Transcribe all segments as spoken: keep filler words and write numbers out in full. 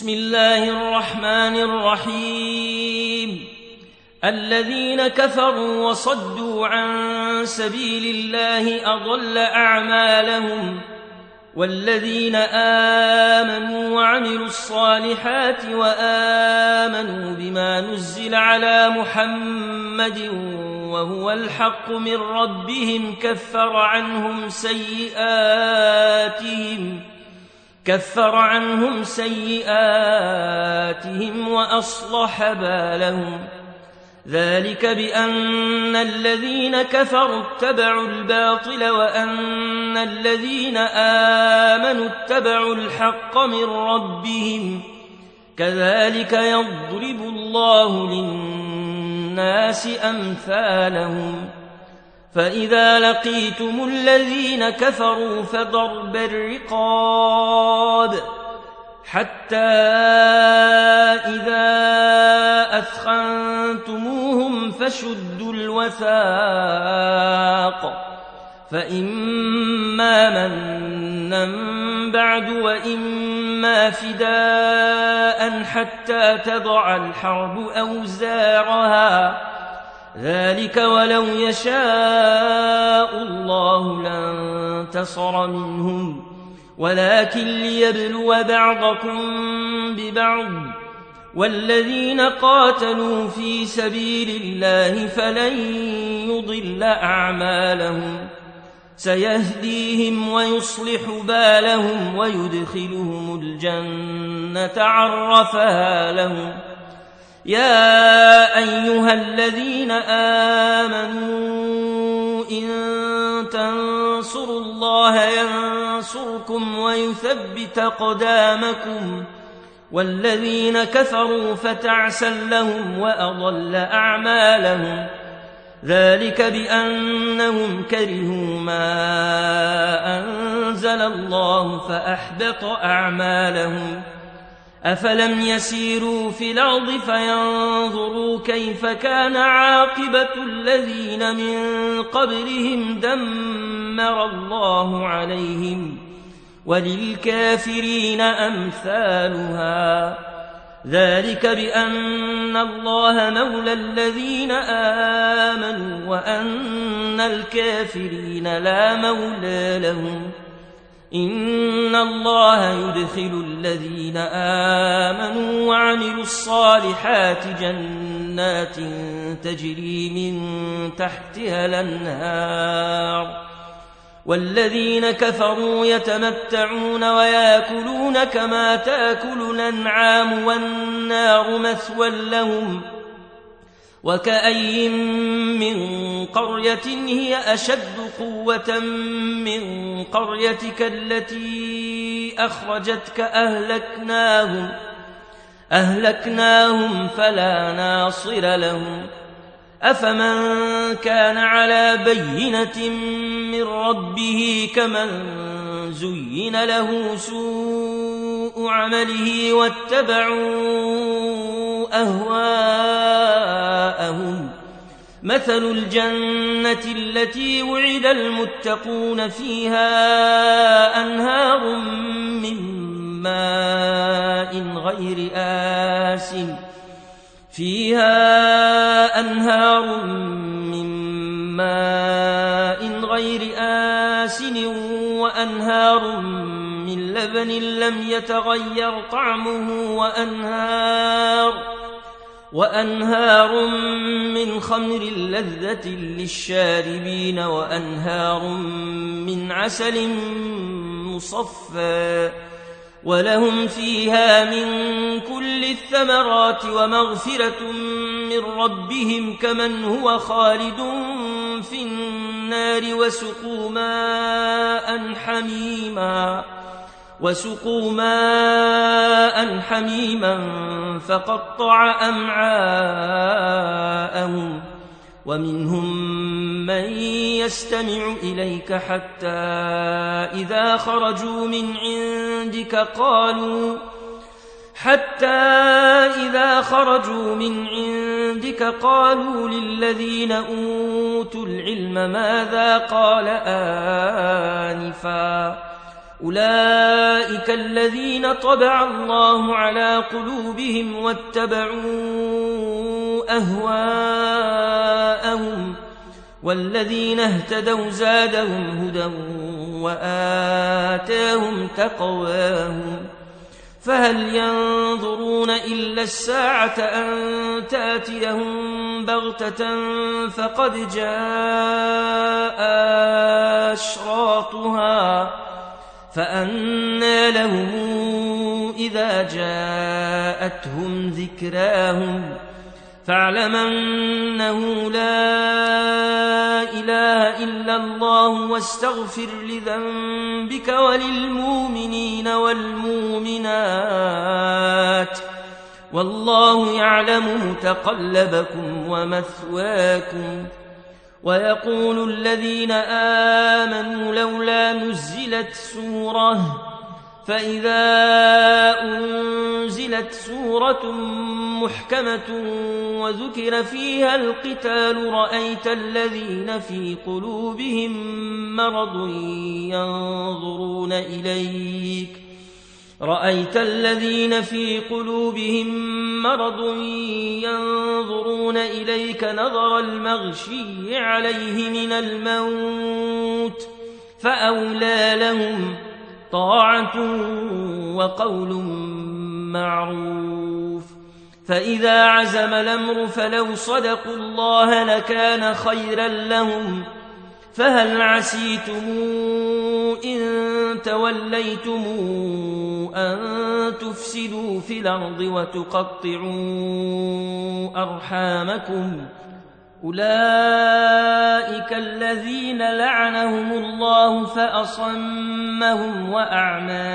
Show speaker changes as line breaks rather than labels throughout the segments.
بسم الله الرحمن الرحيم الذين كفروا وصدوا عن سبيل الله أضل أعمالهم والذين آمنوا وعملوا الصالحات وآمنوا بما نزل على محمد وهو الحق من ربهم كفر عنهم سيئاتهم كفر عنهم سيئاتهم وأصلح بالهم ذلك بأن الذين كفروا اتبعوا الباطل وأن الذين آمنوا اتبعوا الحق من ربهم كذلك يضرب الله للناس أمثالهم فإذا لقيتم الذين كفروا فضرب الرقاب حتى إذا أثخنتموهم فشدوا الوثاق فإما منا بعد وإما فداء حتى تضع الحرب أوزارها ذلك ولو يشاء الله لانتصر منهم ولكن ليبلو بعضكم ببعض والذين قاتلوا في سبيل الله فلن يضل أعمالهم سيهديهم ويصلح بالهم ويدخلهم الجنة عرفها لهم يا أيها الذين آمنوا إن تنصروا الله ينصركم ويثبت أقدامكم والذين كفروا فتعسا لهم وأضل أعمالهم ذلك بأنهم كرهوا ما أنزل الله فأحبط أعمالهم أفلم يسيروا في الأرض فينظروا كيف كان عاقبة الذين من قبلهم دمر الله عليهم وللكافرين أمثالها ذلك بأن الله مولى الذين آمنوا وأن الكافرين لا مولى لهم إن الله يدخل الذين آمنوا وعملوا الصالحات جنات تجري من تحتها الأنهار والذين كفروا يتمتعون ويأكلون كما تأكل الأنعام والنار مثوى لهم وكأي من قرية هي أشد قوة من قريتك التي أخرجتك أهلكناهم أهلكناهم فلا ناصر لهم أفمن كان على بينة من ربه كمن زين له سوء عمله واتبعوا أهواءهم مثل الجنة التي وعد المتقون فيها أنهار من ماء غير آسن فيها أنهار من ماء غير آسن وأنهار من لبن لم يتغير طعمه وأنهار وأنهار من خمر لذة للشاربين وأنهار من عسل مصفى ولهم فيها من كل الثمرات ومغفرة من ربهم كمن هو خالد في النار وسقوا ماء حميما وسقوا ماء حميما فقطع أمعاءهم ومنهم من يستمع إليك حتى إذا خرجوا من عندك قالوا حتى إذا خرجوا من عندك قالوا للذين أوتوا العلم ماذا قال آنفا أولئك الذين طبع الله على قلوبهم واتبعوا أهواءهم والذين اهتدوا زادهم هدى وآتاهم تقواهم فهل ينظرون إلا الساعة أن تأتيهم بغتة فقد جاء أشراطها فأنى لهم إذا جاءتهم ذكراهم فاعلم أنه لا إله إلا الله واستغفر لذنبك وللمؤمنين والمؤمنات والله يعلم متقلبكم ومثواكم. ويقول الذين آمنوا لولا نزلت سورة فإذا أنزلت سورة محكمة وذكر فيها القتال رأيت الذين في قلوبهم مرض ينظرون إليك رأيت الذين في قلوبهم مرض ينظرون إليك نظر المغشي عليه من الموت فأولى لهم طاعة وقول معروف. فإذا عزم الأمر فلو صدقوا الله لكان خيرا لهم فهل عسيتم إن توليتم أن تفسدوا في الأرض وتقطعوا أرحامكم أولئك الذين لعنهم الله فأصمهم وأعمى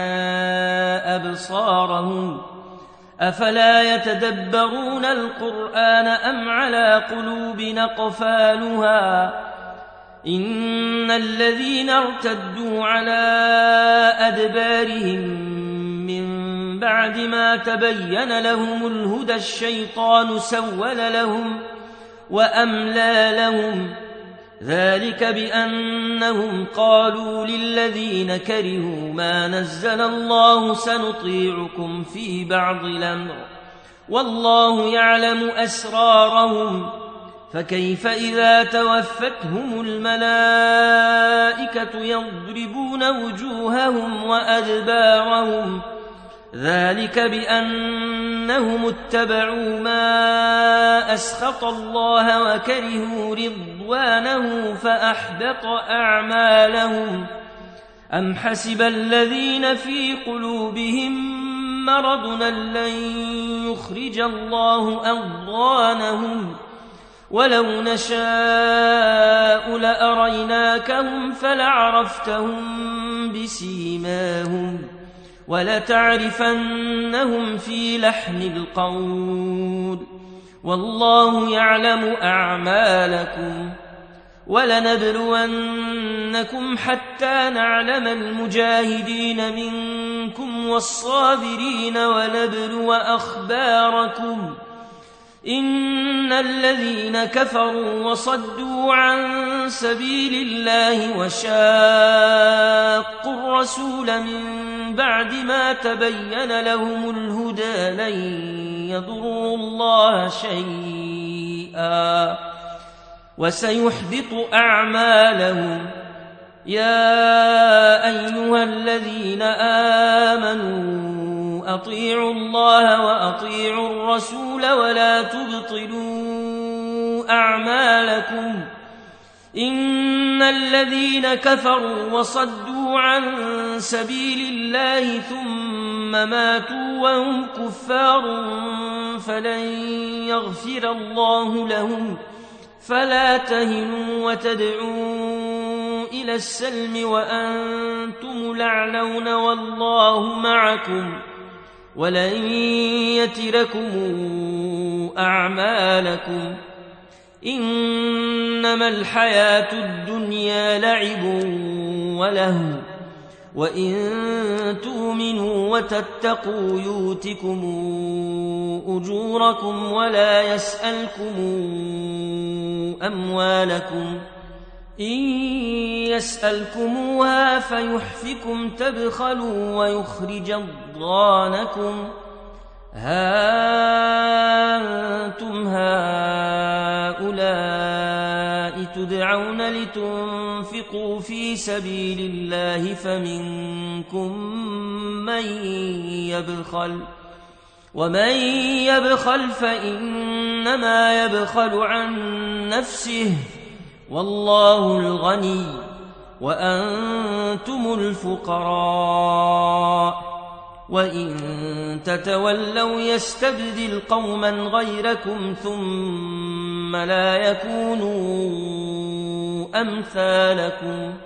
أبصارهم أفلا يتدبرون القرآن أم على قلوب أقفالها إن الذين ارتدوا على أدبارهم من بعد ما تبين لهم الهدى الشيطان سول لهم وأملى لهم ذلك بأنهم قالوا للذين كرهوا ما نزل الله سنطيعكم في بعض الأمر والله يعلم أسرارهم فكيف إذا توفتهم الملائكة يضربون وجوههم وأدبارهم ذلك بأنهم اتبعوا ما أسخط الله وكرهوا رضوانه فأحبط أعمالهم أم حسب الذين في قلوبهم مرض لن يخرج الله أضغانهم ولو نشاء لأريناكهم فلعرفتهم بسيماهم ولتعرفنهم في لحن القول والله يعلم أعمالكم ولنبلونكم حتى نعلم المجاهدين منكم والصابرين ونبلو أخباركم إن الذين كفروا وصدوا عن سبيل الله وشاقوا الرسول من بعد ما تبين لهم الهدى لن يضروا الله شيئا وسيحبط أعمالهم. يا أيها الذين آمنوا أطيعوا الله وأطيعوا الرسول ولا تبطلوا أعمالكم إن الذين كفروا وصدوا عن سبيل الله ثم ماتوا وهم كفار فلن يغفر الله لهم فلا تهنوا وتدعوا إلى السلم وأنتم الأعلون والله معكم ولن يتركم أعمالكم إنما الحياة الدنيا لعب ولهو وإن تؤمنوا وتتقوا يؤتكم أجوركم ولا يسألكم أموالكم إن يسألكموها فيحفكم تبخلوا ويخرج أضغانكم ها أنتم هؤلاء تدعون لتنفقوا في سبيل الله فمنكم من يبخل ومن يبخل فإنما يبخل عن نفسه والله الغني وأنتم الفقراء وإن تتولوا يستبدل قوما غيركم ثم لا يكونوا أمثالكم